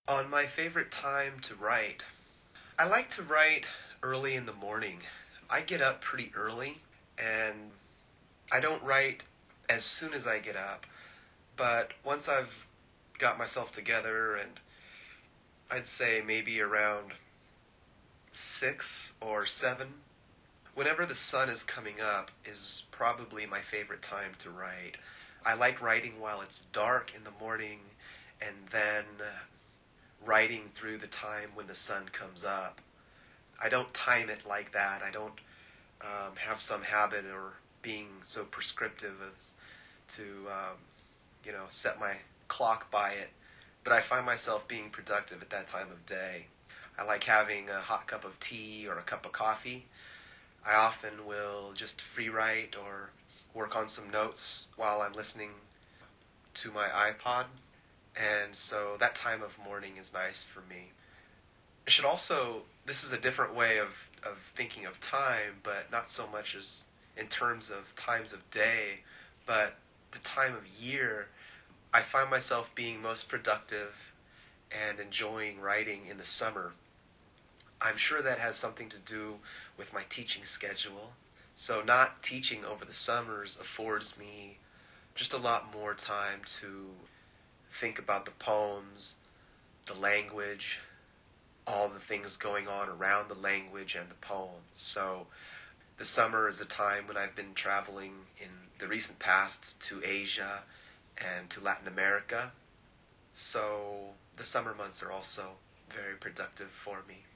On my favorite time to write, I like to write early in the morning. I get up pretty early and I don't write as soon as I get up, but once I've got myself together and I'd say maybe around 6 or 7, whenever the sun is coming up is probably my favorite time to write. I like writing while it's dark in the morning and then writing through the time when the sun comes up. I don't time it like that. I don't have some habit or being so prescriptive as to set my clock by it. But I find myself being productive at that time of day. I like having a hot cup of tea or a cup of coffee. I often will just free write or work on some notes while I'm listening to my iPod. And so that time of morning is nice for me. It should also, this is a different way of thinking of time, but not so much as in terms of times of day, but the time of year. I find myself being most productive and enjoying writing in the summer. I'm sure that has something to do with my teaching schedule. So not teaching over the summers affords me just a lot more time to think about the poems, the language, all the things going on around the language and the poems. So the summer is a time when I've been traveling in the recent past to Asia and to Latin America. So the summer months are also very productive for me.